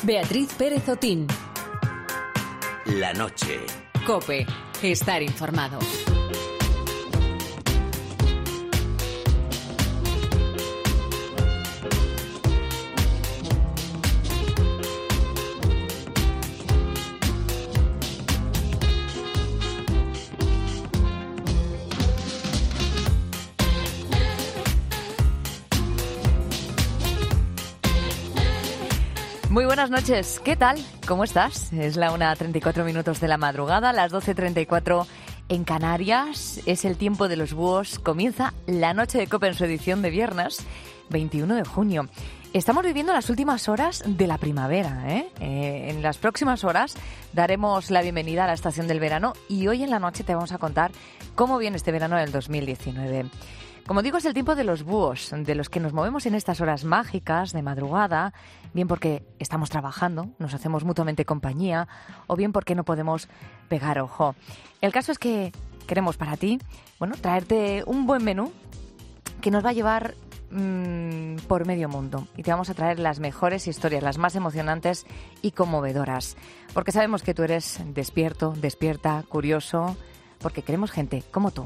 Beatriz Pérez Otín. La noche. COPE. Estar informado. Muy buenas noches, ¿qué tal? ¿Cómo estás? Es la 1:34 de la madrugada, las 12:34 en Canarias. Es el tiempo de los búhos. Comienza la noche de COPE en su edición de viernes, 21 de junio. Estamos viviendo las últimas horas de la primavera, ¿eh? En las próximas horas daremos la bienvenida a la estación del verano y hoy en la noche te vamos a contar cómo viene este verano del 2019. Como digo, es el tiempo de los búhos, de los que nos movemos en estas horas mágicas de madrugada, bien porque estamos trabajando, nos hacemos mutuamente compañía, o bien porque no podemos pegar ojo. El caso es que queremos para ti, traerte un buen menú que nos va a llevar por medio mundo. Y te vamos a traer las mejores historias, las más emocionantes y conmovedoras. Porque sabemos que tú eres despierto, despierta, curioso, porque queremos gente como tú.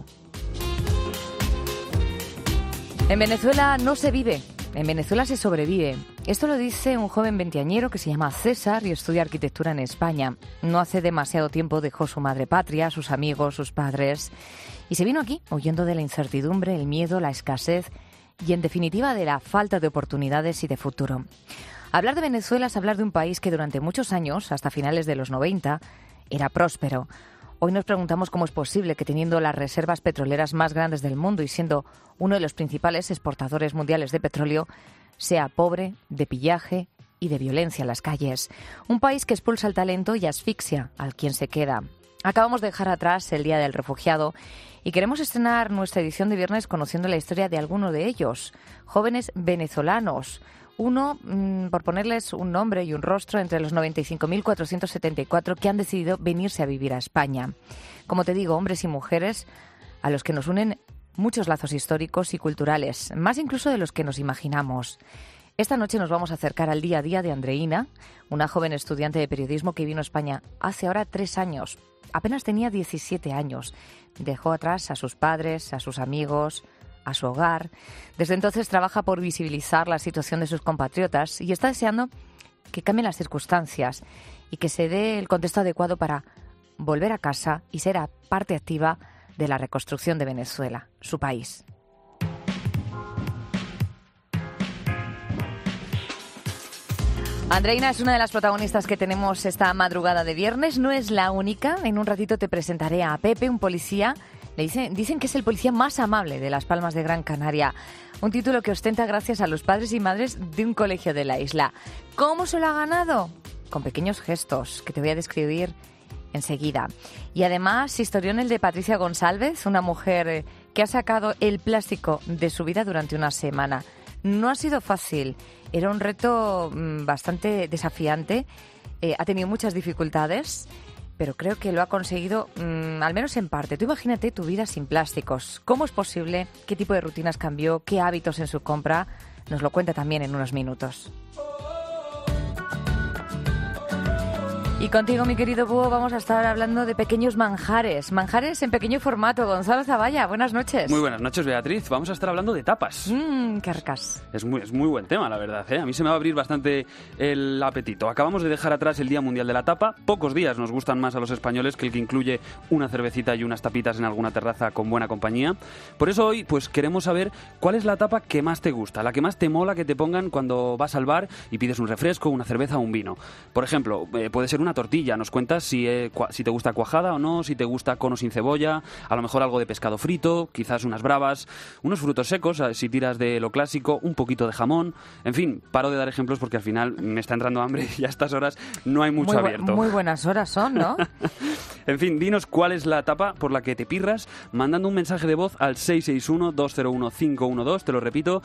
En Venezuela no se vive, en Venezuela se sobrevive. Esto lo dice un joven veinteañero que se llama César y estudia arquitectura en España. No hace demasiado tiempo dejó su madre patria, sus amigos, sus padres, y se vino aquí huyendo de la incertidumbre, el miedo, la escasez y, en definitiva, de la falta de oportunidades y de futuro. Hablar de Venezuela es hablar de un país que durante muchos años, hasta finales de los 90, era próspero. Hoy nos preguntamos cómo es posible que, teniendo las reservas petroleras más grandes del mundo y siendo uno de los principales exportadores mundiales de petróleo, sea pobre, de pillaje y de violencia en las calles. Un país que expulsa el talento y asfixia al quien se queda. Acabamos de dejar atrás el Día del Refugiado y queremos estrenar nuestra edición de viernes conociendo la historia de alguno de ellos, jóvenes venezolanos. Uno, por ponerles un nombre y un rostro, entre los 95.474 que han decidido venirse a vivir a España. Como te digo, hombres y mujeres a los que nos unen muchos lazos históricos y culturales, más incluso de los que nos imaginamos. Esta noche nos vamos a acercar al día a día de Andreina, una joven estudiante de periodismo que vino a España hace ahora 3 años. Apenas tenía 17 años. Dejó atrás a sus padres, a sus amigos, a su hogar. Desde entonces trabaja por visibilizar la situación de sus compatriotas y está deseando que cambien las circunstancias y que se dé el contexto adecuado para volver a casa y ser parte activa de la reconstrucción de Venezuela, su país. Andreina es una de las protagonistas que tenemos esta madrugada de viernes. No es la única. En un ratito te presentaré a Pepe, un policía. Dicen que es el policía más amable de Las Palmas de Gran Canaria. Un título que ostenta gracias a los padres y madres de un colegio de la isla. ¿Cómo se lo ha ganado? Con pequeños gestos que te voy a describir enseguida. Y además, historión el de Patricia González, una mujer que ha sacado el plástico de su vida durante una semana. No ha sido fácil. Era un reto bastante desafiante. Ha tenido muchas dificultades, pero creo que lo ha conseguido, al menos en parte. Tú imagínate tu vida sin plásticos. ¿Cómo es posible? ¿Qué tipo de rutinas cambió? ¿Qué hábitos en su compra? Nos lo cuenta también en unos minutos. Y contigo, mi querido búho, vamos a estar hablando de pequeños manjares. Manjares en pequeño formato. Gonzalo Zavalla, buenas noches. Muy buenas noches, Beatriz. Vamos a estar hablando de tapas. Qué ricas. Es muy buen tema, la verdad, ¿eh? A mí se me va a abrir bastante el apetito. Acabamos de dejar atrás el Día Mundial de la Tapa. Pocos días nos gustan más a los españoles que el que incluye una cervecita y unas tapitas en alguna terraza con buena compañía. Por eso hoy pues queremos saber cuál es la tapa que más te gusta, la que más te mola que te pongan cuando vas al bar y pides un refresco, una cerveza o un vino. Por ejemplo, puede ser una tortilla. Nos cuentas si te gusta cuajada o no, si te gusta cono sin cebolla, a lo mejor algo de pescado frito, quizás unas bravas, unos frutos secos, si tiras de lo clásico, un poquito de jamón. En fin, paro de dar ejemplos porque al final me está entrando hambre y a estas horas no hay mucho abierto. Muy buenas horas son, ¿no? En fin, dinos cuál es la tapa por la que te pirras mandando un mensaje de voz al 661-201-512, te lo repito,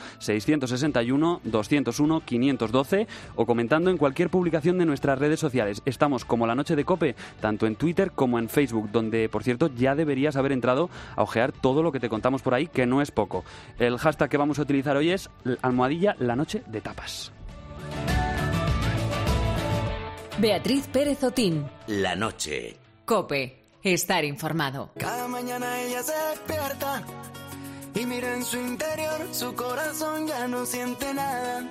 661-201-512, o comentando en cualquier publicación de nuestras redes sociales. Estamos como La Noche de COPE, tanto en Twitter como en Facebook, donde, por cierto, ya deberías haber entrado a ojear todo lo que te contamos por ahí, que no es poco. El hashtag que vamos a utilizar hoy es #La Noche de Tapas. Beatriz Pérez Otín. La noche. COPE. Estar informado. Cada mañana ella se despierta y mira en su interior, su corazón ya no siente nada.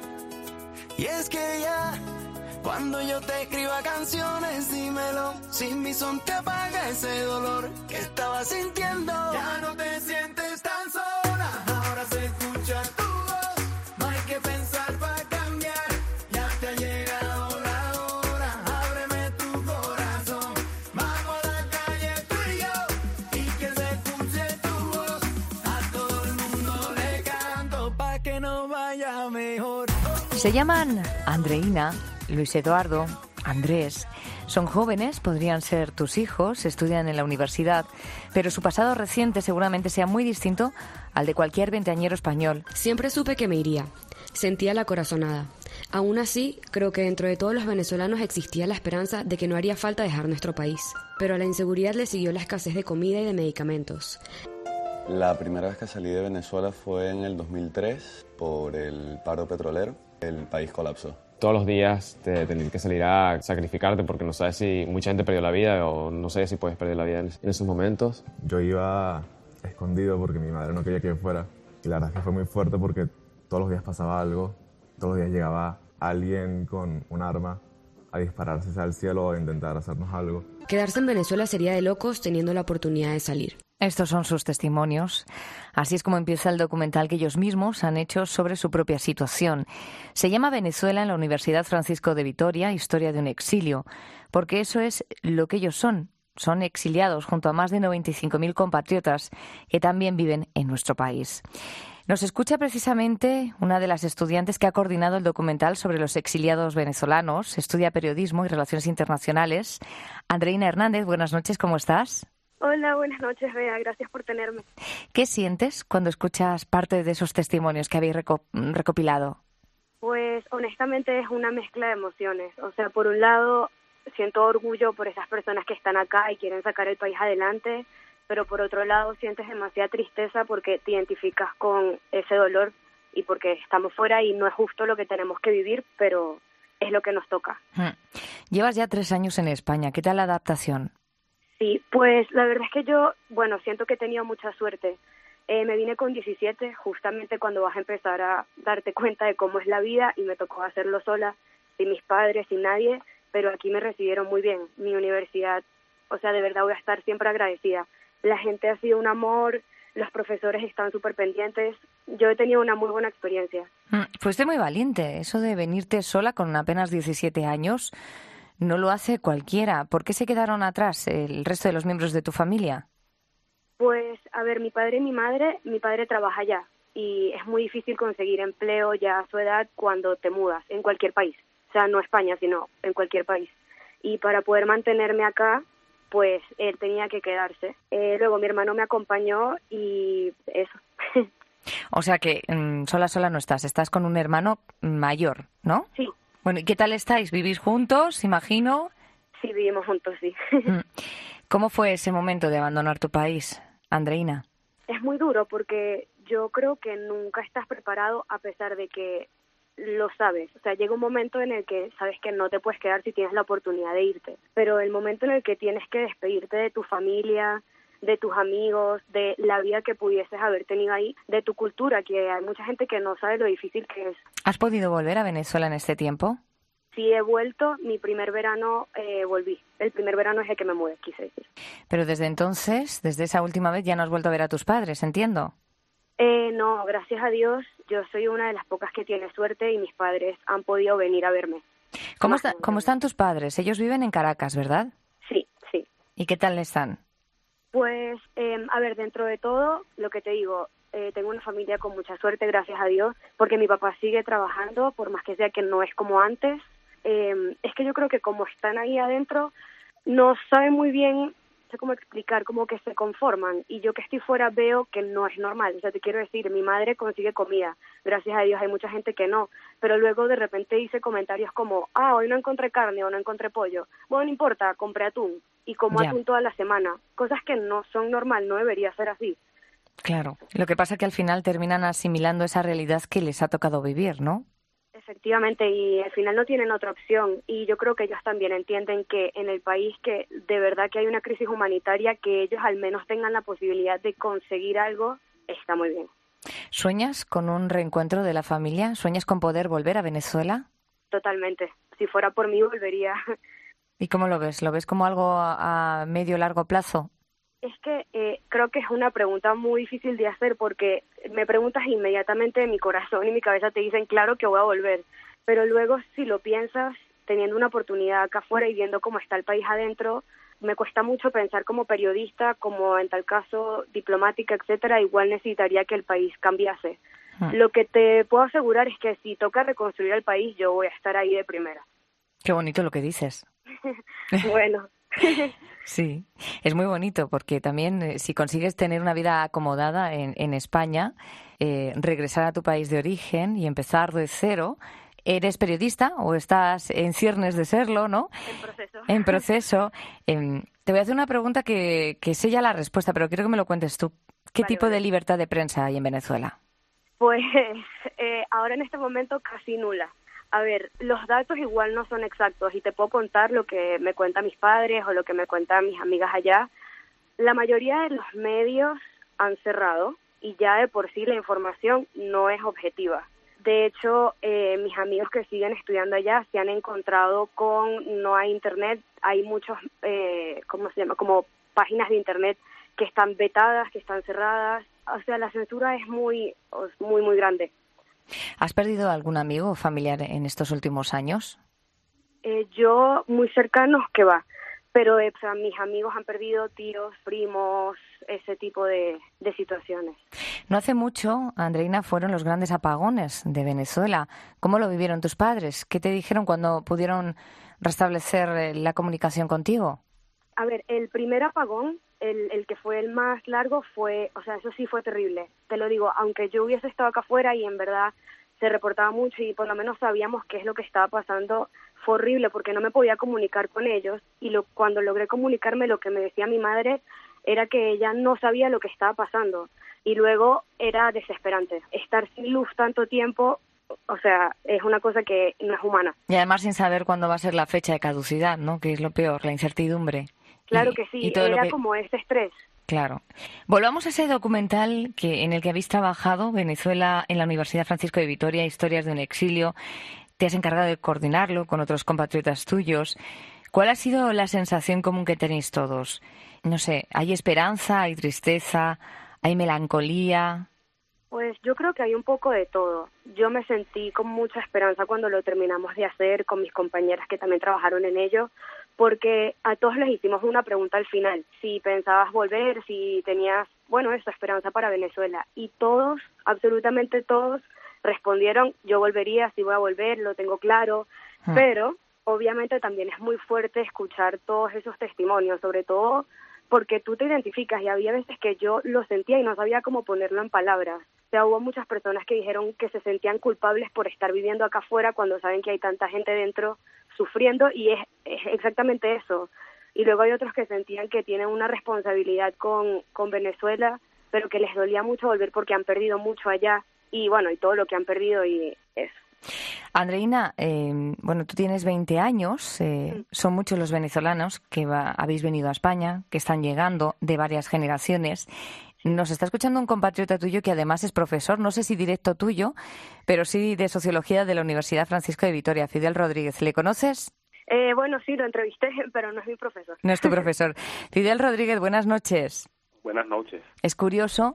Y es que ya, cuando yo te escriba canciones, dímelo, sin mi son te apaga ese dolor que estaba sintiendo. Ya no te sientes tan sola, ahora se escucha tu voz, no hay que pensar para cambiar, ya te ha llegado la hora, ábreme tu corazón, vamos a la calle tú y yo, y que se escuche tu voz, a todo el mundo le canto pa' que nos vaya mejor. Se llaman Andreina, Luis Eduardo, Andrés. Son jóvenes, podrían ser tus hijos, estudian en la universidad, pero su pasado reciente seguramente sea muy distinto al de cualquier veinteañero español. Siempre supe que me iría. Sentía la corazonada. Aún así, creo que dentro de todos los venezolanos existía la esperanza de que no haría falta dejar nuestro país. Pero a la inseguridad le siguió la escasez de comida y de medicamentos. La primera vez que salí de Venezuela fue en el 2003 por el paro petrolero. El país colapsó. Todos los días te tienes que salir a sacrificarte porque no sabes si mucha gente perdió la vida o no sé si puedes perder la vida en esos momentos. Yo iba escondido porque mi madre no quería que yo fuera y la verdad es que fue muy fuerte porque todos los días pasaba algo, todos los días llegaba alguien con un arma a dispararse al cielo o a intentar hacernos algo. Quedarse en Venezuela sería de locos teniendo la oportunidad de salir. Estos son sus testimonios. Así es como empieza el documental que ellos mismos han hecho sobre su propia situación. Se llama Venezuela en la Universidad Francisco de Vitoria, historia de un exilio, porque eso es lo que ellos son. Son exiliados junto a más de 95.000 compatriotas que también viven en nuestro país. Nos escucha precisamente una de las estudiantes que ha coordinado el documental sobre los exiliados venezolanos. Estudia periodismo y relaciones internacionales. Andreina Hernández, buenas noches, ¿cómo estás? Hola, buenas noches, Bea. Gracias por tenerme. ¿Qué sientes cuando escuchas parte de esos testimonios que habéis recopilado? Pues honestamente es una mezcla de emociones. O sea, por un lado siento orgullo por esas personas que están acá y quieren sacar el país adelante, pero por otro lado sientes demasiada tristeza porque te identificas con ese dolor y porque estamos fuera y no es justo lo que tenemos que vivir, pero es lo que nos toca. Llevas ya 3 años en España. ¿Qué tal la adaptación? Sí, pues la verdad es que yo, siento que he tenido mucha suerte. Me vine con 17, justamente cuando vas a empezar a darte cuenta de cómo es la vida y me tocó hacerlo sola, sin mis padres, sin nadie, pero aquí me recibieron muy bien. Mi universidad, o sea, de verdad voy a estar siempre agradecida. La gente ha sido un amor, los profesores están súper pendientes. Yo he tenido una muy buena experiencia. Fuiste muy valiente, eso de venirte sola con apenas 17 años. No lo hace cualquiera. ¿Por qué se quedaron atrás el resto de los miembros de tu familia? Pues, a ver, mi padre y mi padre trabaja allá y es muy difícil conseguir empleo ya a su edad cuando te mudas en cualquier país. O sea, no España, sino en cualquier país. Y para poder mantenerme acá, pues él tenía que quedarse. Luego mi hermano me acompañó y eso. O sea que sola no estás con un hermano mayor, ¿no? Sí. Bueno, ¿y qué tal estáis? ¿Vivís juntos, imagino? Sí, vivimos juntos, sí. ¿Cómo fue ese momento de abandonar tu país, Andreina? Es muy duro porque yo creo que nunca estás preparado a pesar de que lo sabes. O sea, llega un momento en el que sabes que no te puedes quedar si tienes la oportunidad de irte. Pero el momento en el que tienes que despedirte de tu familia, de tus amigos, de la vida que pudieses haber tenido ahí, de tu cultura, que hay mucha gente que no sabe lo difícil que es. ¿Has podido volver a Venezuela en este tiempo? Sí, he vuelto. Mi primer verano volví. El primer verano es el que me mudé, quise decir. Pero desde entonces, desde esa última vez, ya no has vuelto a ver a tus padres, entiendo. No, gracias a Dios, yo soy una de las pocas que tiene suerte y mis padres han podido venir a verme. ¿Cómo están tus padres? Ellos viven en Caracas, ¿verdad? Sí, sí. ¿Y qué tal están? Pues, a ver, dentro de todo, lo que te digo, tengo una familia con mucha suerte, gracias a Dios, porque mi papá sigue trabajando, por más que sea que no es como antes. Es que yo creo que como están ahí adentro, no saben muy bien, no sé cómo explicar, como que se conforman. Y yo que estoy fuera veo que no es normal. O sea, te quiero decir, mi madre consigue comida, gracias a Dios, hay mucha gente que no. Pero luego de repente dice comentarios como, hoy no encontré carne o no encontré pollo. Bueno, no importa, compré atún. Y como atún toda la semana. Cosas que no son normal, no debería ser así. Claro. Lo que pasa es que al final terminan asimilando esa realidad que les ha tocado vivir, ¿no? Efectivamente, y al final no tienen otra opción, y yo creo que ellos también entienden que en el país que de verdad que hay una crisis humanitaria, que ellos al menos tengan la posibilidad de conseguir algo, está muy bien. ¿Sueñas con un reencuentro de la familia? ¿Sueñas con poder volver a Venezuela? Totalmente, si fuera por mí volvería. ¿Y cómo lo ves? ¿Lo ves como algo a medio largo plazo? Es que creo que es una pregunta muy difícil de hacer porque me preguntas inmediatamente mi corazón y mi cabeza te dicen claro que voy a volver, pero luego si lo piensas teniendo una oportunidad acá afuera y viendo cómo está el país adentro, me cuesta mucho pensar como periodista, como en tal caso diplomática, etcétera, igual necesitaría que el país cambiase. Lo que te puedo asegurar es que si toca reconstruir el país yo voy a estar ahí de primera. Qué bonito lo que dices. Bueno. Sí, es muy bonito porque también si consigues tener una vida acomodada en España, regresar a tu país de origen y empezar de cero, ¿eres periodista o estás en ciernes de serlo, no? En proceso. En proceso. Te voy a hacer una pregunta que sé ya la respuesta, pero quiero que me lo cuentes tú. ¿Qué tipo de libertad de prensa hay en Venezuela? Pues ahora en este momento casi nula. A ver, los datos igual no son exactos y te puedo contar lo que me cuentan mis padres o lo que me cuentan mis amigas allá. La mayoría de los medios han cerrado y ya de por sí la información no es objetiva. De hecho, mis amigos que siguen estudiando allá se han encontrado con no hay internet, hay muchos, ¿cómo se llama? Como páginas de internet que están vetadas, que están cerradas. O sea, la censura es muy grande. ¿Has perdido algún amigo o familiar en estos últimos años? Yo, muy cercanos, que va. Pero o sea, mis amigos han perdido tíos, primos, ese tipo de situaciones. No hace mucho, Andreina, fueron los grandes apagones de Venezuela. ¿Cómo lo vivieron tus padres? ¿Qué te dijeron cuando pudieron restablecer la comunicación contigo? A ver, el primer apagón, el que fue el más largo, o sea, eso sí fue terrible. Te lo digo, aunque yo hubiese estado acá afuera y en verdad se reportaba mucho y por lo menos sabíamos qué es lo que estaba pasando, fue horrible porque no me podía comunicar con ellos y cuando logré comunicarme lo que me decía mi madre era que ella no sabía lo que estaba pasando y luego era desesperante. Estar sin luz tanto tiempo, o sea, es una cosa que no es humana. Y además sin saber cuándo va a ser la fecha de caducidad, ¿no? Que es lo peor, la incertidumbre. Claro que sí, era como ese estrés. Claro. Volvamos a ese documental en el que habéis trabajado, Venezuela, en la Universidad Francisco de Vitoria, Historias de un exilio. Te has encargado de coordinarlo con otros compatriotas tuyos. ¿Cuál ha sido la sensación común que tenéis todos? No sé, ¿hay esperanza, hay tristeza, hay melancolía? Pues yo creo que hay un poco de todo. Yo me sentí con mucha esperanza cuando lo terminamos de hacer con mis compañeras que también trabajaron en ello, porque a todos les hicimos una pregunta al final, si pensabas volver, si tenías, esa esperanza para Venezuela. Y todos, absolutamente todos, respondieron, yo volvería, sí voy a volver, lo tengo claro, pero obviamente también es muy fuerte escuchar todos esos testimonios, sobre todo porque tú te identificas y había veces que yo lo sentía y no sabía cómo ponerlo en palabras. O sea, hubo muchas personas que dijeron que se sentían culpables por estar viviendo acá afuera cuando saben que hay tanta gente dentro sufriendo y es exactamente eso. Y luego hay otros que sentían que tienen una responsabilidad con Venezuela, pero que les dolía mucho volver porque han perdido mucho allá y y todo lo que han perdido y eso. Andreina, tú tienes 20 años, son muchos los venezolanos que habéis venido a España, que están llegando de varias generaciones. Nos está escuchando un compatriota tuyo que además es profesor, no sé si directo tuyo, pero sí de Sociología de la Universidad Francisco de Vitoria, Fidel Rodríguez. ¿Le conoces? Sí, lo entrevisté, pero no es mi profesor. No es tu profesor. Fidel Rodríguez, buenas noches. Buenas noches. Es curioso,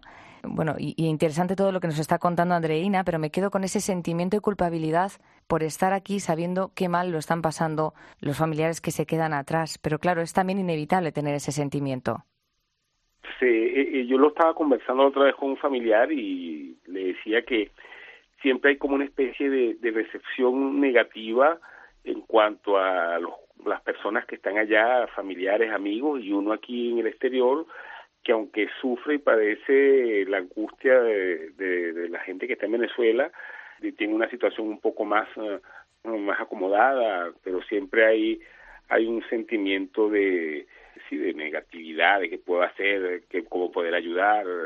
y interesante todo lo que nos está contando Andreina, pero me quedo con ese sentimiento de culpabilidad por estar aquí sabiendo qué mal lo están pasando los familiares que se quedan atrás. Pero claro, es también inevitable tener ese sentimiento. Sí, yo lo estaba conversando otra vez con un familiar y le decía que siempre hay como una especie de recepción negativa en cuanto a las personas que están allá, familiares, amigos, y uno aquí en el exterior, que aunque sufre y padece la angustia de la gente que está en Venezuela, tiene una situación un poco más acomodada, pero siempre hay un sentimiento de negatividad, de qué puedo hacer, cómo poder ayudar,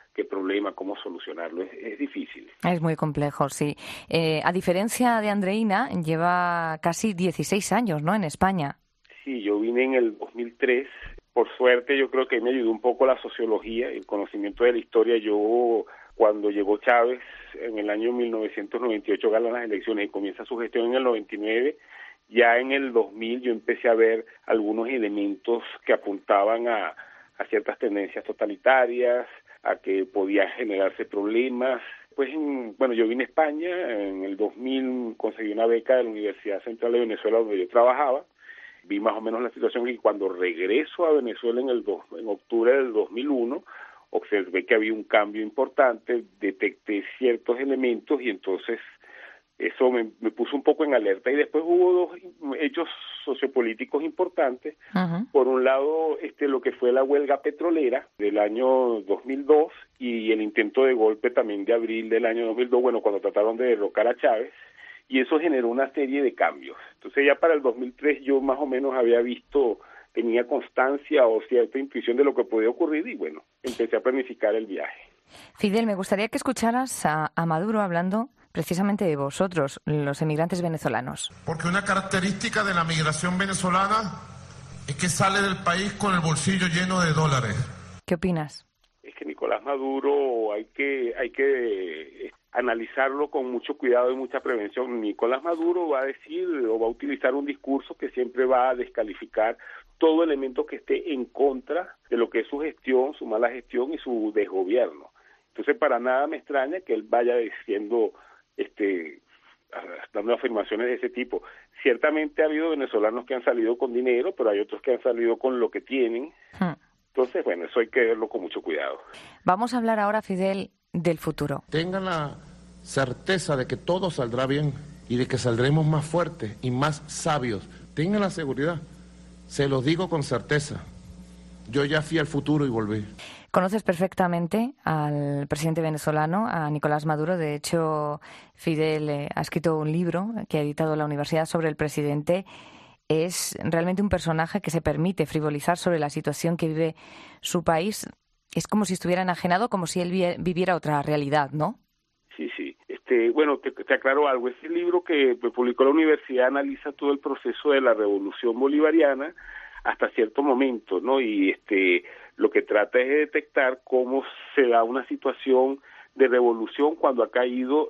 qué problema, cómo solucionarlo. Es difícil. Es muy complejo, sí. A diferencia de Andreina, lleva casi 16 años, ¿no?, en España. Sí, yo vine en el 2003. Por suerte, yo creo que me ayudó un poco la sociología, el conocimiento de la historia. Yo, cuando llegó Chávez en el año 1998, gana las elecciones y comienza su gestión en el 99, ya en el 2000 yo empecé a ver algunos elementos que apuntaban a ciertas tendencias totalitarias, a que podía generarse problemas. Pues, bueno, yo vine a España, en el 2000 conseguí una beca de la Universidad Central de Venezuela donde yo trabajaba, vi más o menos la situación y cuando regreso a Venezuela en octubre del 2001, observé que había un cambio importante, detecté ciertos elementos y entonces eso me puso un poco en alerta y después hubo dos hechos sociopolíticos importantes. Por un lado, lo que fue la huelga petrolera del año 2002 y el intento de golpe también de abril del año 2002, bueno, cuando trataron de derrocar a Chávez, y eso generó una serie de cambios. Entonces ya para el 2003 yo más o menos tenía constancia o cierta intuición de lo que podía ocurrir y bueno, empecé a planificar el viaje. Fidel, me gustaría que escucharas a Maduro hablando precisamente de vosotros, los emigrantes venezolanos. Porque una característica de la migración venezolana es que sale del país con el bolsillo lleno de dólares. ¿Qué opinas? Es que Nicolás Maduro hay que analizarlo con mucho cuidado y mucha prevención. Nicolás Maduro va a decir o va a utilizar un discurso que siempre va a descalificar todo elemento que esté en contra de lo que es su gestión, su mala gestión y su desgobierno. Entonces, para nada me extraña que él vaya diciendo, dando afirmaciones de ese tipo. Ciertamente ha habido venezolanos que han salido con dinero, pero hay otros que han salido con lo que tienen. Entonces, bueno, eso hay que verlo con mucho cuidado. Vamos a hablar ahora, Fidel, del futuro. Tengan la certeza de que todo saldrá bien y de que saldremos más fuertes y más sabios. Tengan la seguridad. Se los digo con certeza. Yo ya fui al futuro y volví. Conoces perfectamente al presidente venezolano, a Nicolás Maduro. De hecho, Fidel ha escrito un libro que ha editado la universidad sobre el presidente. Es realmente un personaje que se permite frivolizar sobre la situación que vive su país. Es como si estuviera enajenado, como si él viviera otra realidad, ¿no? Sí. Bueno, te aclaro algo. Ese libro que publicó la universidad analiza todo el proceso de la revolución bolivariana hasta cierto momento, ¿no? Y lo que trata es de detectar cómo se da una situación de revolución cuando ha caído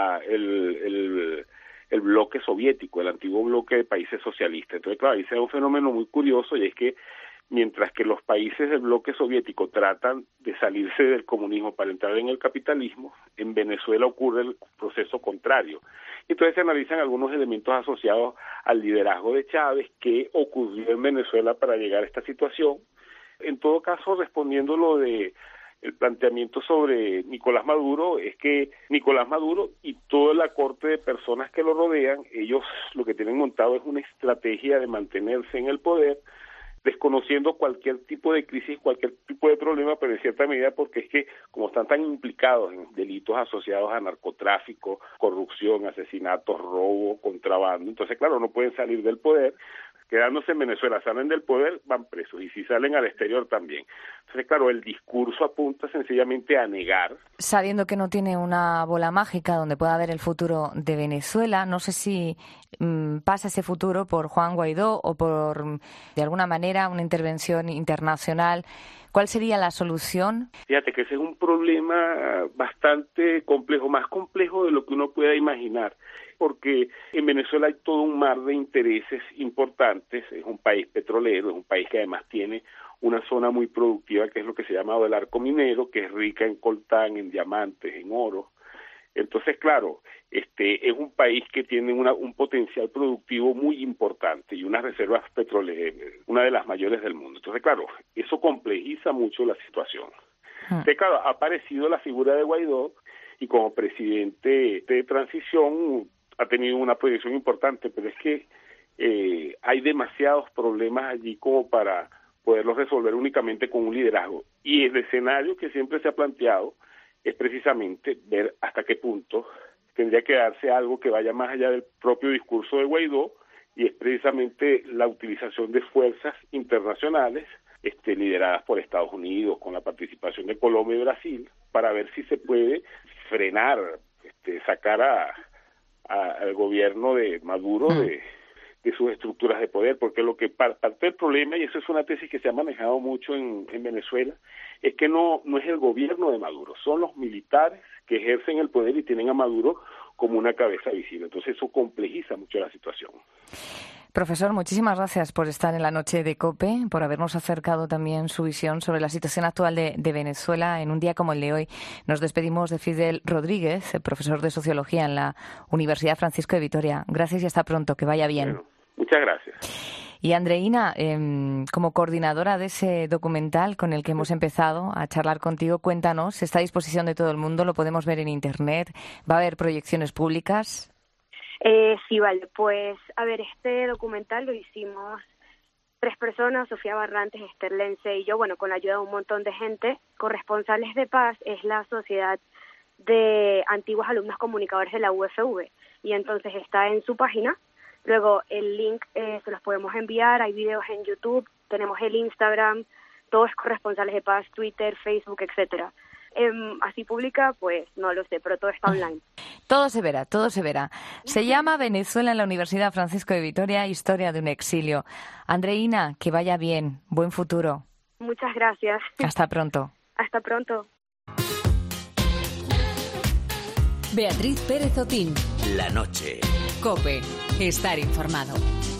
el bloque soviético, el antiguo bloque de países socialistas. Entonces, claro, ahí se da un fenómeno muy curioso y es que mientras que los países del bloque soviético tratan de salirse del comunismo para entrar en el capitalismo, en Venezuela ocurre el proceso contrario. Entonces se analizan algunos elementos asociados al liderazgo de Chávez, qué ocurrió en Venezuela para llegar a esta situación. En todo caso, respondiendo lo de el planteamiento sobre Nicolás Maduro, es que Nicolás Maduro y toda la corte de personas que lo rodean, ellos lo que tienen montado es una estrategia de mantenerse en el poder, desconociendo cualquier tipo de crisis, cualquier tipo de problema, pero en cierta medida porque es que como están tan implicados en delitos asociados a narcotráfico, corrupción, asesinatos, robo, contrabando, entonces claro, no pueden salir del poder, quedándose en Venezuela, salen del poder, van presos, y si salen al exterior también. Entonces claro, el discurso apunta sencillamente a negar. Sabiendo que no tiene una bola mágica donde pueda ver el futuro de Venezuela, no sé si pasa ese futuro por Juan Guaidó o por, de alguna manera, una intervención internacional. ¿Cuál sería la solución? Fíjate que ese es un problema bastante complejo, más complejo de lo que uno pueda imaginar, porque en Venezuela hay todo un mar de intereses importantes, es un país petrolero, es un país que además tiene una zona muy productiva que es lo que se llama el arco minero, que es rica en coltán, en diamantes, en oro. Entonces, claro, es un país que tiene un potencial productivo muy importante y unas reservas petroleras, una de las mayores del mundo. Entonces, claro, eso complejiza mucho la situación. Entonces, claro, ha aparecido la figura de Guaidó y como presidente de transición ha tenido una proyección importante, pero es que hay demasiados problemas allí como para poderlos resolver únicamente con un liderazgo. Y el escenario que siempre se ha planteado es precisamente ver hasta qué punto tendría que darse algo que vaya más allá del propio discurso de Guaidó, y es precisamente la utilización de fuerzas internacionales lideradas por Estados Unidos, con la participación de Colombia y Brasil, para ver si se puede frenar, sacar al gobierno de Maduro de sus estructuras de poder, porque lo que parte del problema, y eso es una tesis que se ha manejado mucho en Venezuela, es que no es el gobierno de Maduro, son los militares que ejercen el poder y tienen a Maduro como una cabeza visible. Entonces eso complejiza mucho la situación. Profesor, muchísimas gracias por estar en la noche de COPE, por habernos acercado también su visión sobre la situación actual de Venezuela en un día como el de hoy. Nos despedimos de Fidel Rodríguez, profesor de Sociología en la Universidad Francisco de Vitoria. Gracias y hasta pronto, que vaya bien. Bueno, muchas gracias. Y Andreina, como coordinadora de ese documental con el que hemos empezado a charlar contigo, cuéntanos, está a disposición de todo el mundo, lo podemos ver en Internet, ¿va a haber proyecciones públicas? Sí, vale. Pues, a ver, este documental lo hicimos 3 personas, Sofía Barrantes, Esther Lence y yo, bueno, con la ayuda de un montón de gente. Corresponsales de Paz es la sociedad de antiguos alumnos comunicadores de la UFV, y entonces está en su página. Luego el link se los podemos enviar, hay videos en YouTube, tenemos el Instagram, todos Corresponsales de Paz, Twitter, Facebook, etcétera. Así pública, pues no lo sé, pero todo está online. Todo se verá, todo se verá. Se llama Venezuela en la Universidad Francisco de Vitoria, historia de un exilio. Andreina, que vaya bien, buen futuro. Muchas gracias. Hasta pronto. Hasta pronto. Beatriz Pérez Otín. La noche. COPE. Estar informado.